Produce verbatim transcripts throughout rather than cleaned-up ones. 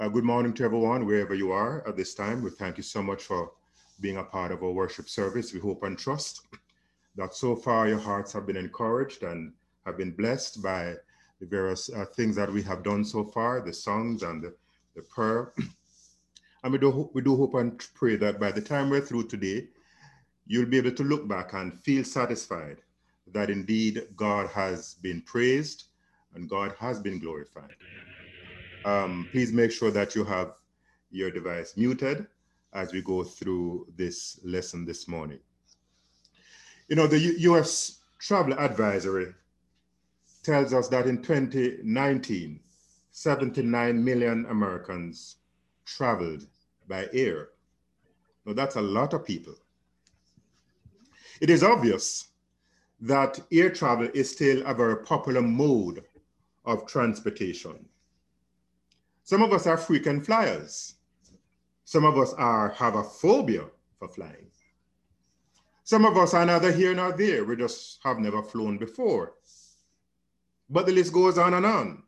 Uh, good morning to everyone, wherever you are at this time. We thank you so much for being a part of our worship service. We hope and trust that so far your hearts have been encouraged and have been blessed by the various uh, things that we have done so far, the songs and the, the prayer. And we do, we do hope and pray that by the time we're through today, you'll be able to look back and feel satisfied that indeed God has been praised and God has been glorified. Um, please make sure that you have your device muted as we go through this lesson this morning. You know, the U S Travel Advisory tells us that in twenty nineteen, seventy-nine million Americans traveled by air. Now, that's a lot of people. It is obvious that air travel is still a very popular mode of transportation. Some of us are frequent flyers. Some of us are have a phobia for flying. Some of us are neither here nor there. We just have never flown before. But the list goes on and on.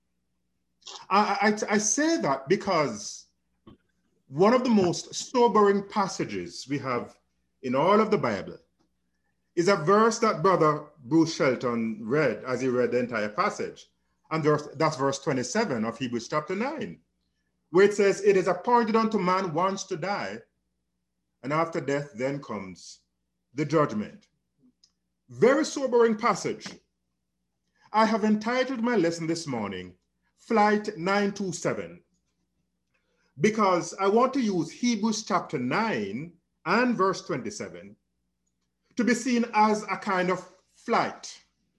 I, I, I say that because one of the most sobering passages we have in all of the Bible is a verse that Brother Bruce Shelton read as he read the entire passage. And that's verse twenty-seven of Hebrews chapter nine, where it says, "It is appointed unto man once to die, and after death then comes the judgment." Very sobering passage. I have entitled my lesson this morning, Flight nine two seven, because I want to use Hebrews chapter nine and verse twenty-seven to be seen as a kind of flight.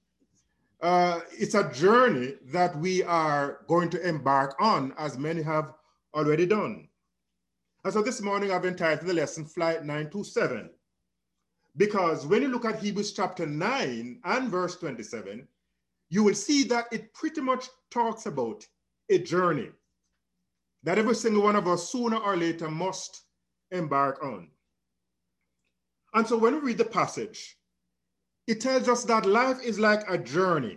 Uh, it's a journey that we are going to embark on, as many have already done. And so this morning I've entitled the lesson Flight nine two seven, because when you look at Hebrews chapter nine and verse twenty-seven, you will see that it pretty much talks about a journey that every single one of us sooner or later must embark on. And so when we read the passage, it tells us that life is like a journey,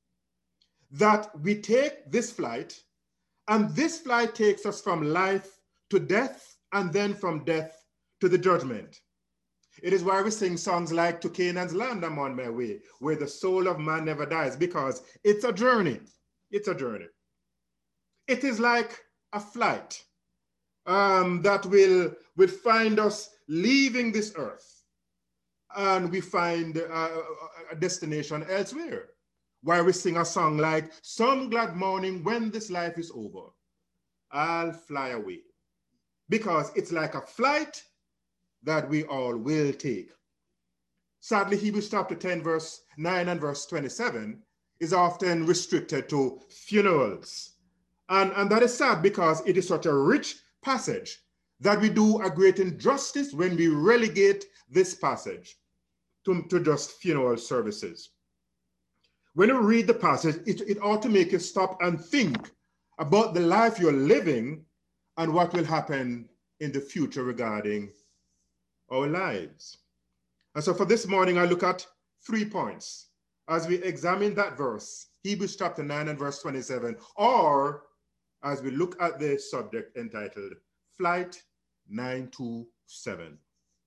that we take this flight, and this flight takes us from life to death, and then from death to the judgment. It is why we sing songs like "To Canaan's Land I'm on my way," where the soul of man never dies, because it's a journey. It's a journey. It is like a flight um, that will, will find us leaving this earth, and we find uh, a destination elsewhere, where we sing a song like, "Some glad morning when this life is over, I'll fly away," because it's like a flight that we all will take. Sadly, Hebrews chapter ten, verse nine and verse twenty-seven is often restricted to funerals. And, and that is sad, because it is such a rich passage that we do a great injustice when we relegate this passage to, to just funeral services. When you read the passage, it, it ought to make you stop and think about the life you're living and what will happen in the future regarding our lives. And so for this morning, I look at three points as we examine that verse, Hebrews chapter nine and verse twenty-seven, or as we look at the subject entitled Flight nine two seven.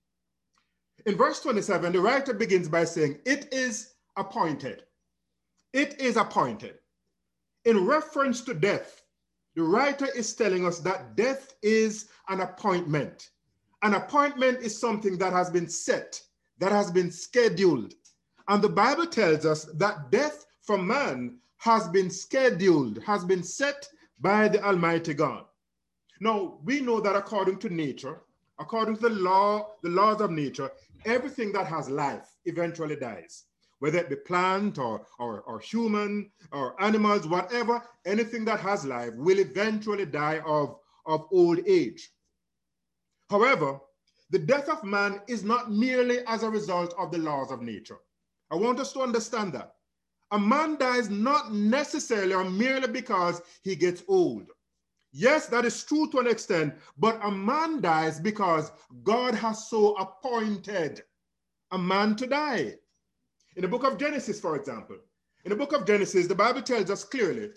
In verse twenty-seven, the writer begins by saying, "It is appointed." It is appointed. In reference to death, the writer is telling us that death is an appointment. An appointment is something that has been set, that has been scheduled. And the Bible tells us that death for man has been scheduled, has been set by the Almighty God. Now, we know that according to nature, according to the law, the laws of nature, everything that has life eventually dies. Whether it be plant or, or, or human or animals, whatever, anything that has life will eventually die of, of old age. However, the death of man is not merely as a result of the laws of nature. I want us to understand that. A man dies not necessarily or merely because he gets old. Yes, that is true to an extent, but a man dies because God has so appointed a man to die. In the book of Genesis, for example, in the book of Genesis, the Bible tells us clearly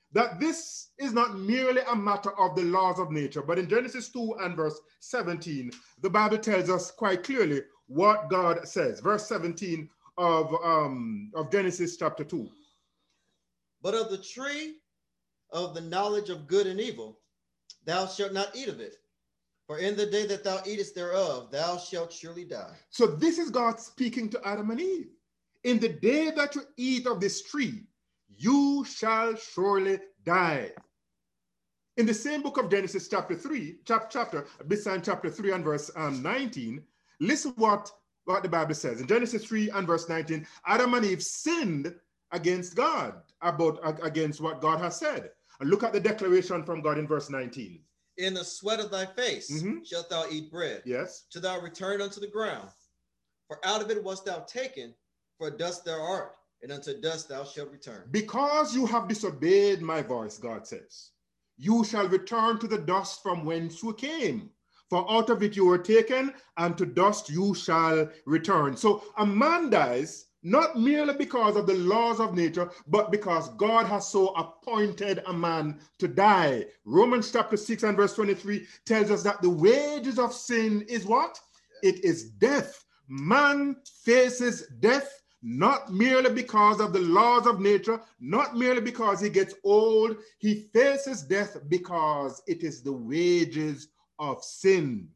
that this is not merely a matter of the laws of nature, but in Genesis two and verse seventeen, the Bible tells us quite clearly what God says. Verse seventeen of, um, of Genesis chapter two. But of the tree of the knowledge of good and evil, thou shalt not eat of it. For in the day that thou eatest thereof, thou shalt surely die. So this is God speaking to Adam and Eve. In the day that you eat of this tree, you shall surely die. In the same book of Genesis chapter three, chap, chapter, beside chapter three and verse um, nineteen, listen what, what the Bible says. In Genesis three and verse nineteen, Adam and Eve sinned against God, about against what God has said. And look at the declaration from God in verse nineteen. In the sweat of thy face mm-hmm. shalt thou eat bread, yes, till thou return unto the ground. For out of it wast thou taken, for dust thou art, and unto dust thou shalt return. Because you have disobeyed my voice, God says, you shall return to the dust from whence you came. For out of it you were taken, and to dust you shall return. So a man dies not merely because of the laws of nature, but because God has so appointed a man to die. Romans chapter six and verse twenty-three tells us that the wages of sin is what? It is death. Man faces death not merely because of the laws of nature, not merely because he gets old. He faces death because it is the wages of sin.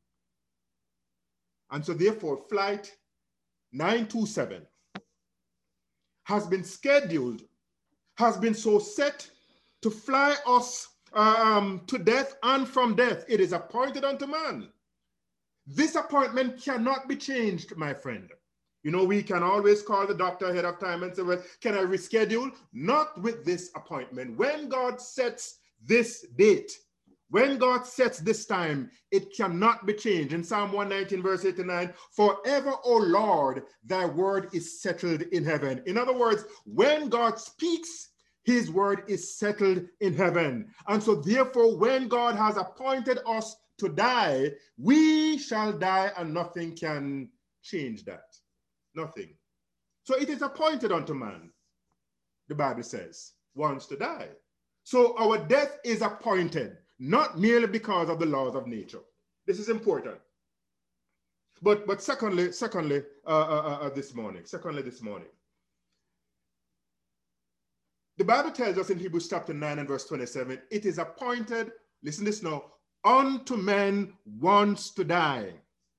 And so therefore, flight nine two seven has been scheduled, has been so set to fly us um, to death and from death. It is appointed unto man. This appointment cannot be changed, my friend. You know, we can always call the doctor ahead of time and say, well, can I reschedule? Not with this appointment. When God sets this date, when God sets this time, it cannot be changed. In Psalm one nineteen, verse eighty-nine, forever, O Lord, thy word is settled in heaven. In other words, when God speaks, his word is settled in heaven. And so therefore, when God has appointed us to die, we shall die, and nothing can change that. Nothing. So it is appointed unto man, the Bible says, once to die. So our death is appointed, not merely because of the laws of nature. This is important. But but secondly, secondly, uh, uh, uh, this morning, secondly this morning, the Bible tells us in Hebrews chapter nine and verse twenty-seven, it is appointed, listen this now, unto men once to die.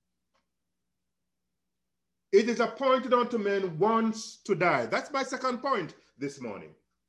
It is appointed unto men once to die. That's my second point this morning.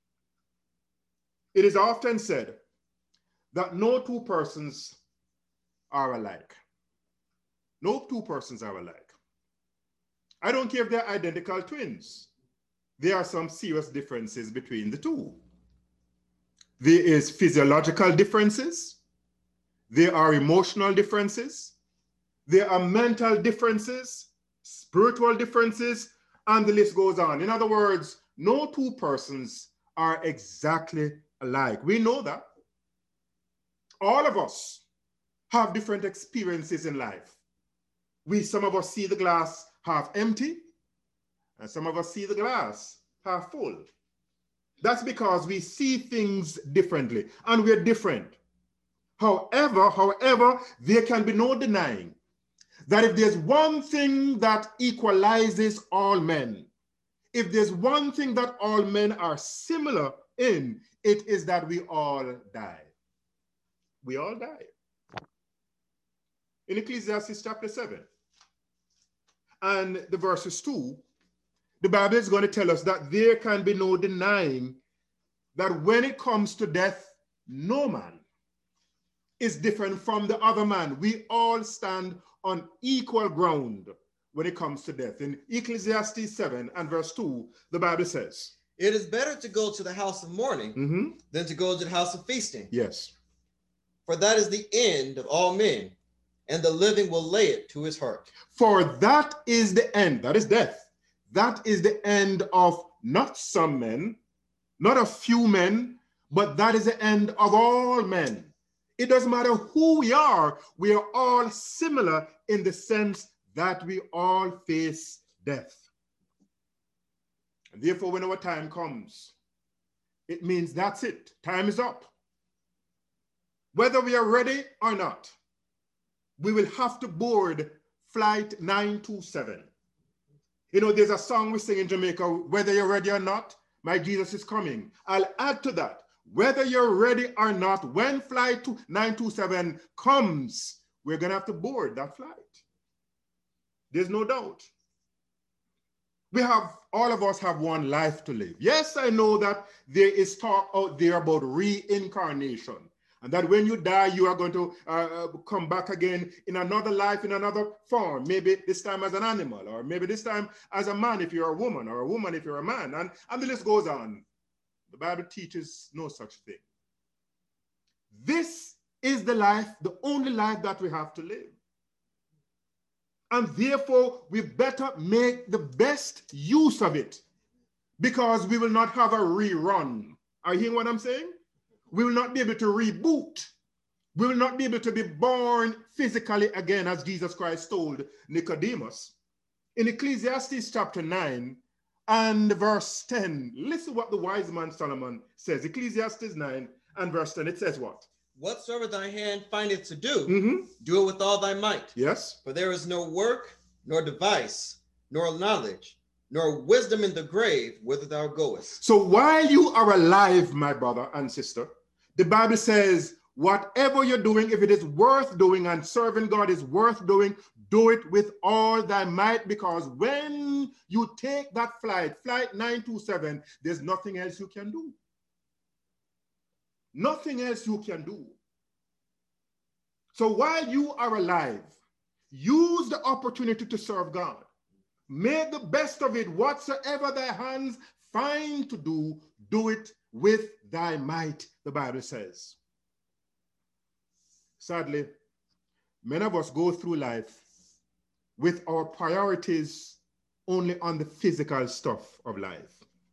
It is often said that no two persons are alike. No two persons are alike. I don't care if they're identical twins. There are some serious differences between the two. There is physiological differences. There are emotional differences. There are mental differences, spiritual differences, and the list goes on. In other words, no two persons are exactly alike. We know that. All of us have different experiences in life. We, some of us see the glass half empty, and some of us see the glass half full. That's because we see things differently, and we're different. However, however, there can be no denying that if there's one thing that equalizes all men, if there's one thing that all men are similar in, it is that we all die. We all die. In Ecclesiastes chapter seven and the verses two, the Bible is going to tell us that there can be no denying that when it comes to death, no man is different from the other man. We all stand on equal ground when it comes to death. In Ecclesiastes seven and verse two, the Bible says, it is better to go to the house of mourning mm-hmm. than to go to the house of feasting. Yes. For that is the end of all men, and the living will lay it to his heart. For that is the end, that is death. That is the end of not some men, not a few men, but that is the end of all men. It doesn't matter who we are, we are all similar in the sense that we all face death. And therefore, when our time comes, it means that's it. Time is up. Whether we are ready or not, we will have to board flight nine two seven. You know, there's a song we sing in Jamaica, whether you're ready or not, my Jesus is coming. I'll add to that, whether you're ready or not, when flight nine two seven comes, we're going to have to board that flight. There's no doubt. We have, all of us have one life to live. Yes, I know that there is talk out there about reincarnation, and that when you die, you are going to uh, come back again in another life, in another form, maybe this time as an animal, or maybe this time as a man if you're a woman, or a woman if you're a man, and, and the list goes on. The Bible teaches no such thing. This is the life, the only life that we have to live. And therefore, we better make the best use of it, because we will not have a rerun. Are you hearing what I'm saying? We will not be able to reboot. We will not be able to be born physically again, as Jesus Christ told Nicodemus. In Ecclesiastes chapter nine and verse ten, listen what the wise man Solomon says. Ecclesiastes nine and verse ten, it says what? Whatsoever thy hand findeth to do, Mm-hmm. do it with all thy might. Yes. For there is no work, nor device, nor knowledge, nor wisdom in the grave whither thou goest. So while you are alive, my brother and sister, the Bible says, whatever you're doing, if it is worth doing and serving God is worth doing, do it with all thy might, because when you take that flight, flight nine two seven, there's nothing else you can do. Nothing else you can do. So while you are alive, use the opportunity to serve God. Make the best of it. Whatsoever thy hands find to do, do it with thy might, the Bible says. Sadly, many of us go through life with our priorities only on the physical stuff of life.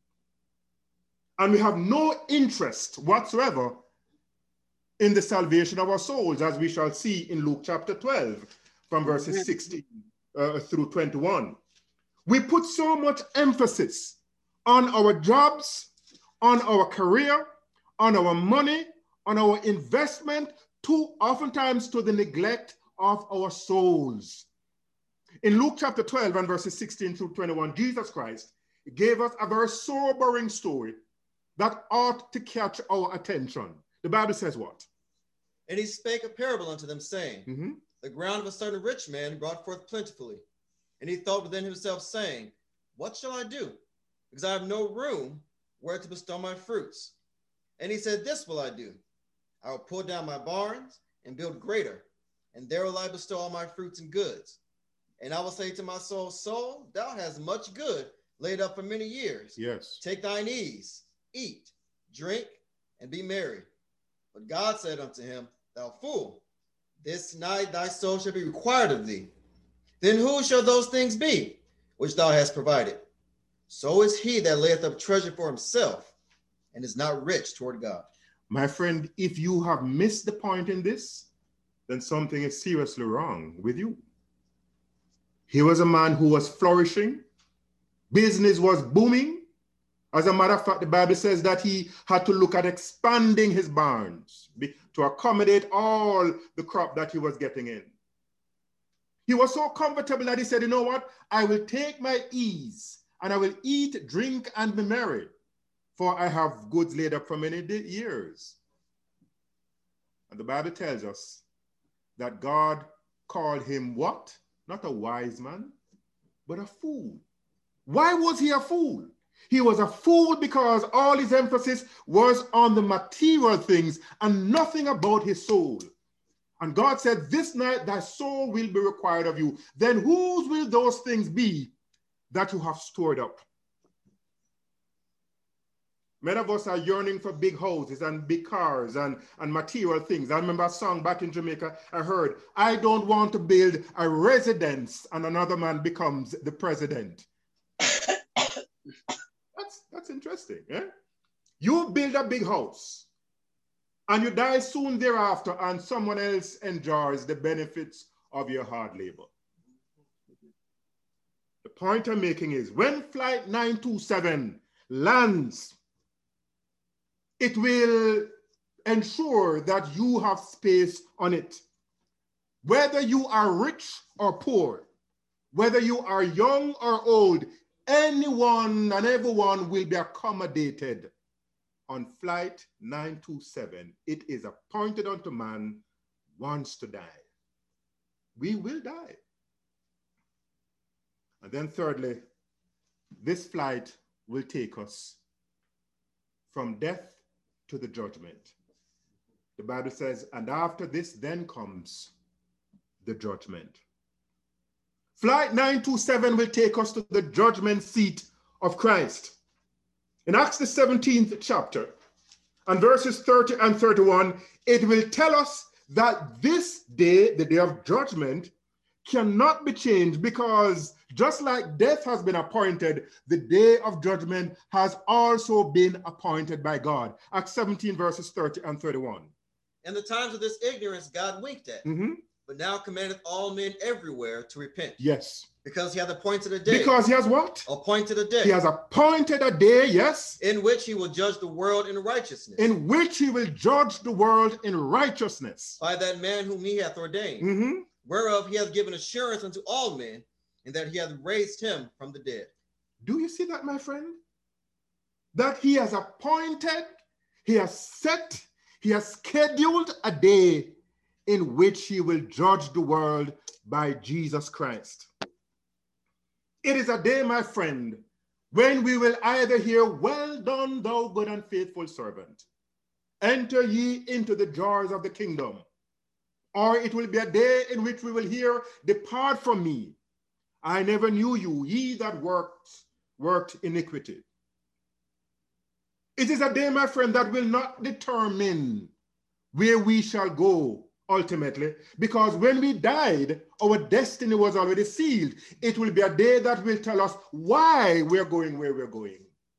And we have no interest whatsoever in the salvation of our souls, as we shall see in Luke chapter twelve, from verses sixteen uh, through twenty-one. We put so much emphasis on our jobs, on our career, on our money, on our investment, too oftentimes to the neglect of our souls. In Luke chapter twelve and verses sixteen through twenty-one, Jesus Christ gave us a very sobering story that ought to catch our attention. The Bible says what? And he spake a parable unto them, saying, Mm-hmm. The ground of a certain rich man brought forth plentifully. And he thought within himself, saying, What shall I do? Because I have no room where to bestow my fruits. And he said, This will I do. I will pull down my barns and build greater, and there will I bestow all my fruits and goods. And I will say to my soul, Soul, thou hast much good laid up for many years. Yes. Take thine ease, eat, drink, and be merry. But God said unto him, Thou fool, this night thy soul shall be required of thee. Then who shall those things be which thou hast provided? So is he that layeth up treasure for himself and is not rich toward God. My friend, if you have missed the point in this, then something is seriously wrong with you. He was a man who was flourishing. Business was booming. As a matter of fact, the Bible says that he had to look at expanding his barns to accommodate all the crop that he was getting in. He was so comfortable that he said, you know what? I will take my ease and I will eat, drink, and be merry, for I have goods laid up for many years. And the Bible tells us that God called him what? Not a wise man, but a fool. Why was he a fool? He was a fool because all his emphasis was on the material things and nothing about his soul. And God said, this night thy soul will be required of you. Then whose will those things be that you have stored up? Many of us are yearning for big houses and big cars and, and material things. I remember a song back in Jamaica I heard, I don't want to build a residence and another man becomes the president. That's, that's interesting. Eh? You build a big house and you die soon thereafter and someone else enjoys the benefits of your hard labor. The point I'm making is when flight nine two seven lands, It will ensure that you have space on it. Whether you are rich or poor, whether you are young or old, anyone and everyone will be accommodated on flight nine two seven. It is appointed unto man once to die. We will die. And then thirdly, this flight will take us from death to the judgment. The Bible says, and after this then comes the judgment. Flight nine two seven will take us to the judgment seat of Christ. In Acts the seventeenth chapter and verses thirty and thirty-one, it will tell us that this day, the day of judgment, cannot be changed, because just like death has been appointed, the day of judgment has also been appointed by God. Acts seventeen verses thirty and thirty-one. In the times of this ignorance, God winked at, Mm-hmm. but now commandeth all men everywhere to repent. Yes. Because he hath appointed a day. Because he has what? Appointed a day. He has appointed a day, yes. In which he will judge the world in righteousness. In which he will judge the world in righteousness. By that man whom he hath ordained. Mm-hmm. Whereof he hath given assurance unto all men, and that he hath raised him from the dead. Do you see that, my friend? That he has appointed, he has set, he has scheduled a day in which he will judge the world by Jesus Christ. It is a day, my friend, when we will either hear, well done, thou good and faithful servant, enter ye into the joys of the kingdom. Or it will be a day in which we will hear, depart from me, I never knew you, ye that worked, worked iniquity. It is a day, my friend, that will not determine where we shall go ultimately, because when we died, our destiny was already sealed. It will be a day that will tell us why we're going where we're going.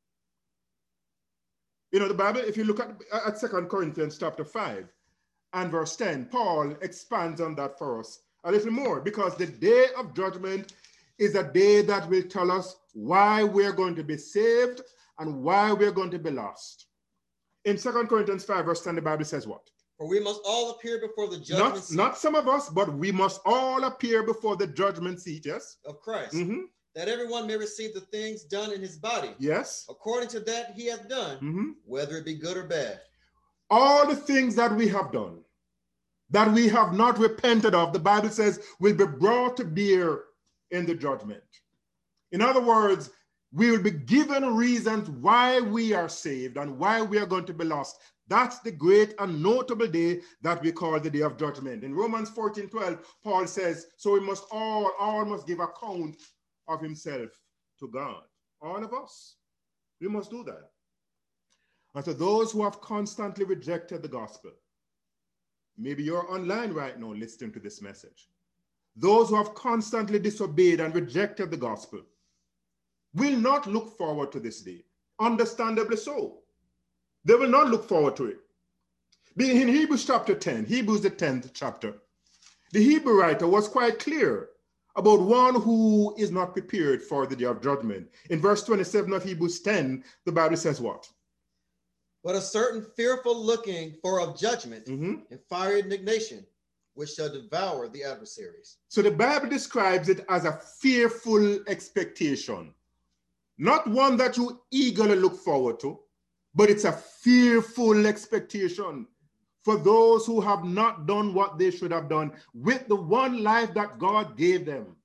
You know, the Bible, if you look at, at Second Corinthians chapter five and verse ten, Paul expands on that for us a little more, because the day of judgment is a day that will tell us why we're going to be saved and why we're going to be lost. In Second Corinthians five verse ten, the Bible says what? For we must all appear before the judgment not, seat. Not some of us, but we must all appear before the judgment seat, yes? Of Christ. Mm-hmm. That everyone may receive the things done in his body. Yes. According to that he hath done, Mm-hmm. whether it be good or bad. All the things that we have done, that we have not repented of, the Bible says will be brought to bear in the judgment. In other words, we will be given reasons why we are saved and why we are going to be lost. That's the great and notable day that we call the day of judgment. In Romans fourteen twelve, Paul says, so we must all, all must give account of himself to God. All of us. We must do that. And to those who have constantly rejected the gospel, maybe you're online right now listening to this message. Those who have constantly disobeyed and rejected the gospel will not look forward to this day. Understandably so. They will not look forward to it. Being in Hebrews chapter ten, Hebrews the tenth chapter, the Hebrew writer was quite clear about one who is not prepared for the day of judgment. In verse twenty-seven of Hebrews ten, the Bible says what? But a certain fearful looking for of judgment Mm-hmm. and fiery indignation, which shall devour the adversaries. So the Bible describes it as a fearful expectation, not one that you eagerly look forward to, but it's a fearful expectation for those who have not done what they should have done with the one life that God gave them.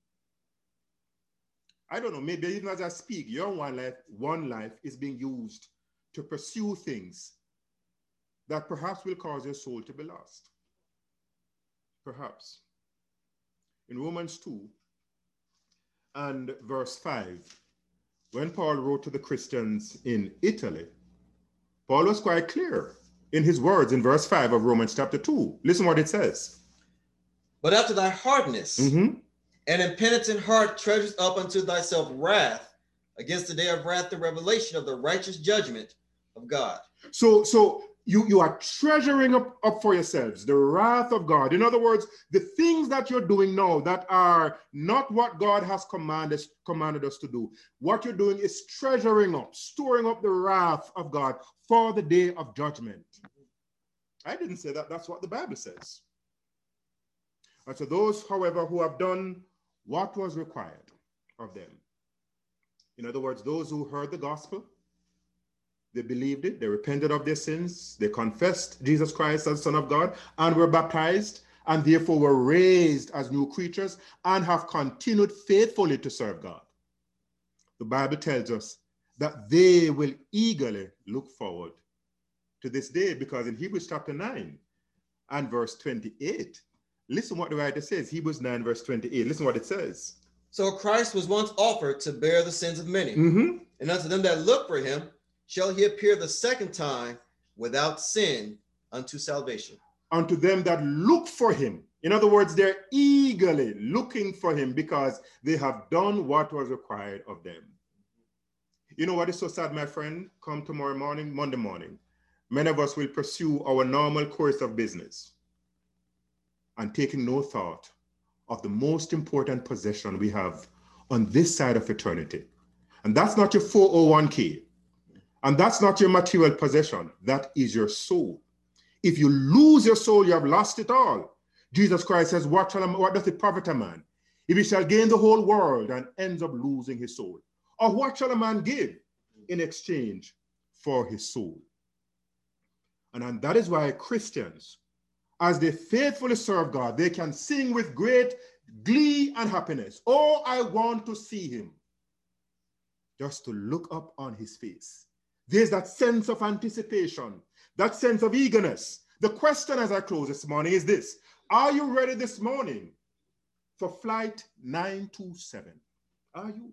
I don't know, maybe even as I speak, your one life, one life is being used to pursue things that perhaps will cause your soul to be lost. Perhaps. In Romans two and verse five, when Paul wrote to the Christians in Italy, Paul was quite clear in his words in verse five of Romans chapter two. Listen what it says. But after thy hardness Mm-hmm. and impenitent heart treasures up unto thyself wrath against the day of wrath, the revelation of the righteous judgment of God. So, so You, you are treasuring up, up for yourselves the wrath of God. In other words, the things that you're doing now that are not what God has commanded, commanded us to do. What you're doing is treasuring up, storing up the wrath of God for the day of judgment. I didn't say that. That's what the Bible says. And so those, however, who have done what was required of them. In other words, those who heard the gospel, they believed it, they repented of their sins, they confessed Jesus Christ as Son of God, and were baptized, and therefore were raised as new creatures, and have continued faithfully to serve God. The Bible tells us that they will eagerly look forward to this day, because in Hebrews chapter nine and verse twenty-eight, listen what the writer says, Hebrews nine verse twenty-eight, listen what it says. So Christ was once offered to bear the sins of many, Mm-hmm. and unto them that look for him shall he appear the second time without sin unto salvation. Unto them that look for him. In other words, they're eagerly looking for him because they have done what was required of them. You know what is so sad, my friend? Come tomorrow morning, Monday morning, many of us will pursue our normal course of business and taking no thought of the most important possession we have on this side of eternity. And that's not your four oh one k. And that's not your material possession. That is your soul. If you lose your soul, you have lost it all. Jesus Christ says, what, shall a, what does it profit a man if he shall gain the whole world and ends up losing his soul? Or what shall a man give in exchange for his soul? And, and that is why Christians, as they faithfully serve God, they can sing with great glee and happiness. Oh, I want to see him. Just to look up on his face. There's that sense of anticipation, that sense of eagerness. The question as I close this morning is this. Are you ready this morning for flight nine two seven? Are you?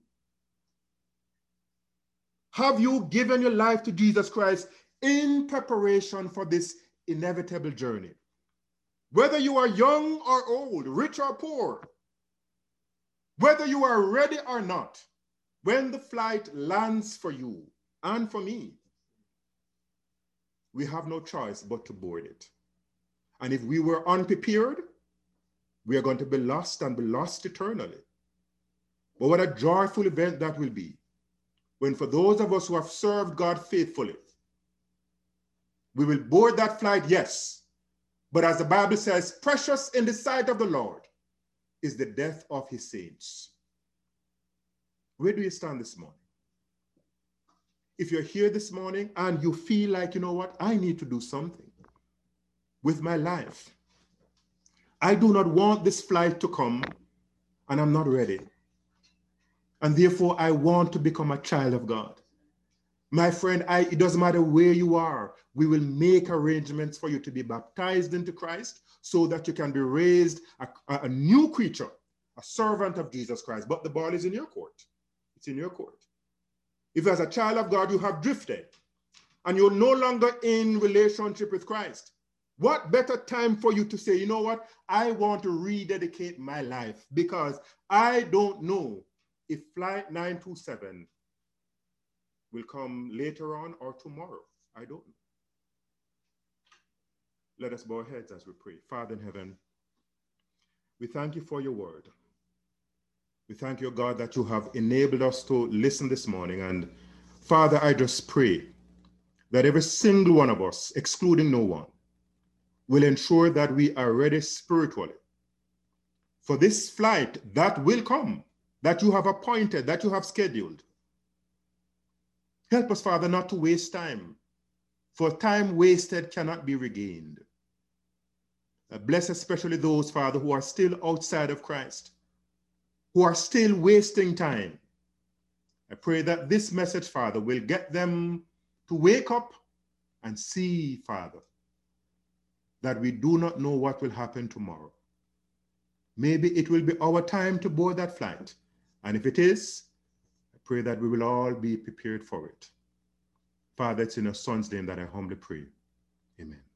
Have you given your life to Jesus Christ in preparation for this inevitable journey? Whether you are young or old, rich or poor, whether you are ready or not, when the flight lands for you and for me, we have no choice but to board it. And if we were unprepared, we are going to be lost and be lost eternally. But what a joyful event that will be when, for those of us who have served God faithfully, we will board that flight, yes. But as the Bible says, precious in the sight of the Lord is the death of his saints. Where do you stand this morning? If you're here this morning and you feel like, you know what, I need to do something with my life. I do not want this flight to come and I'm not ready. And therefore I want to become a child of God. My friend, I, it doesn't matter where you are. We will make arrangements for you to be baptized into Christ so that you can be raised a, a new creature, a servant of Jesus Christ. But the ball is in your court. It's in your court. If as a child of God you have drifted and you're no longer in relationship with Christ, what better time for you to say, you know what, I want to rededicate my life because I don't know if flight nine two seven will come later on or tomorrow. I don't know. Let us bow our heads as we pray. Father in heaven, we thank you for your word. We thank you, God, that you have enabled us to listen this morning. And Father, I just pray that every single one of us, excluding no one, will ensure that we are ready spiritually for this flight that will come, that you have appointed, that you have scheduled. Help us, Father, not to waste time, for time wasted cannot be regained. Bless especially those, Father, who are still outside of Christ, who are still wasting time. I pray that this message, Father, will get them to wake up and see, Father, that we do not know what will happen tomorrow. Maybe it will be our time to board that flight. And if it is, I pray that we will all be prepared for it. Father, it's in your Son's name that I humbly pray. Amen.